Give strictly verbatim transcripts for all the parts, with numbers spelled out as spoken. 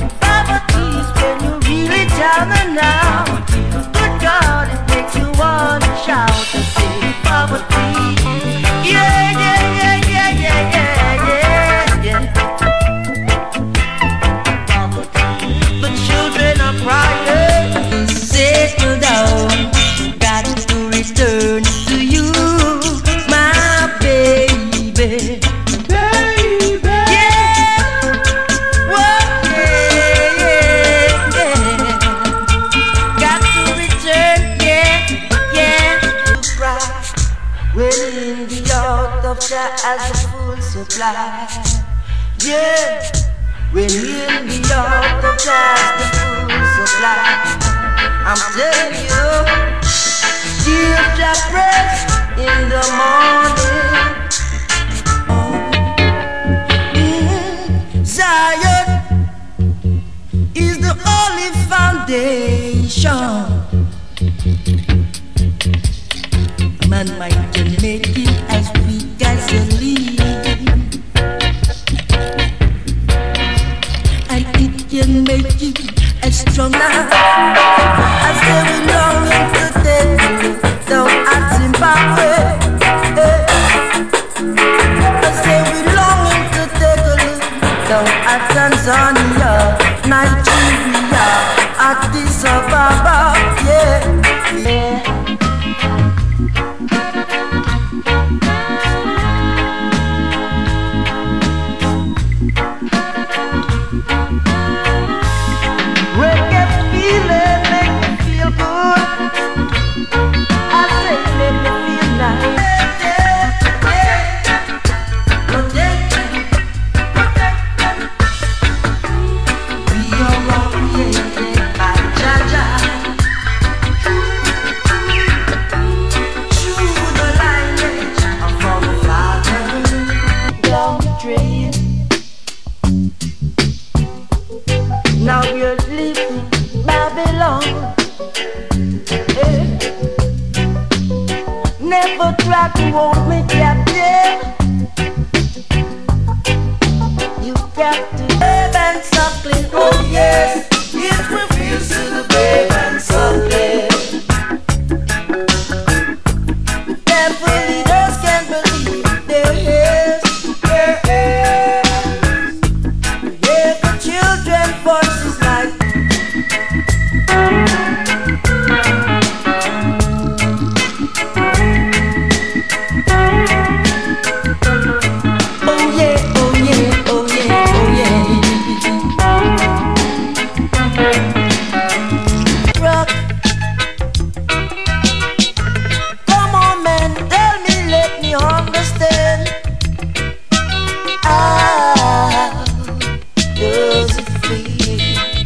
Poverty is when you're really down and out. Good God, it makes you want to shout and say poverty. Yeah, yeah, yeah, yeah, yeah, yeah, yeah, yeah. Poverty. The children are crying. Settle down. Got to return to you, my baby. As a full supply, yeah. When in the out of just the full supply, I'm telling you, give that breath in the morning. Mm-hmm. Zion is the only foundation. Man might can make it as weak as a leaf, and it can make you as strong as I say we longing to take you down at Zimbabwe. I say we longing to take a look down at Tanzania, Nigeria, Addis Ababa, yeah, yeah. Now we're leaving Babylon. Hey. Never try to hold me captive. You got to babe and suckling. Oh yes, it refuse to the babe and suckling. Devil leaders can't believe their ears, their ears. Yeah, the children voices like. Oh yeah, oh yeah, oh yeah, oh yeah. Rock. Come on man, tell me, let me understand. Ah, does it feel?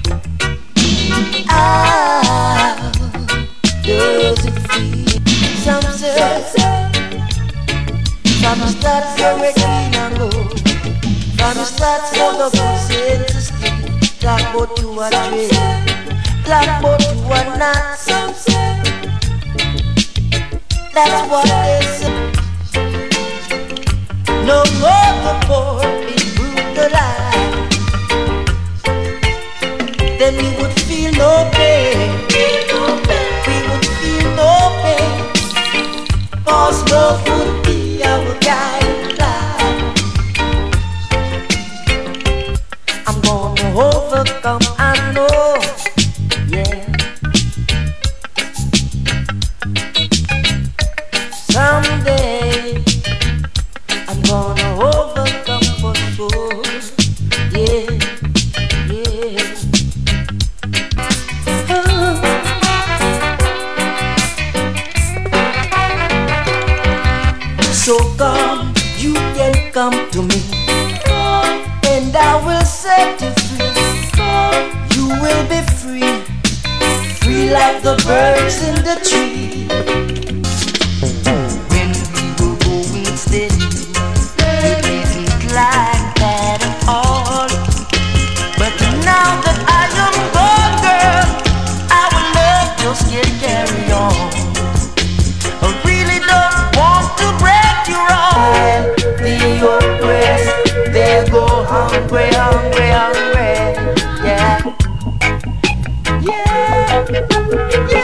Ah, does it feel? Some say, from the start you're waking and go. From the start you're the person to sleep. Black boat you are train, black boat you are not. Some say, that's what they say. No more the poor is brutalized. Then we would feel no pain. We would feel no pain. Cause love would be our guideline. I'm gonna overcome, I know. Yeah. Someday I'm gonna overcome for sure. Yeah, yeah. So come, you can come to me, and I will set you free. You will be free, free like the birds in the tree. When we were going steady, it isn't like that at all. But now that I am gone, girl, our love just can't carry on. I really don't want to break you off. The oppressed, they go hungry, hungry, hungry. Yeah. Yeah.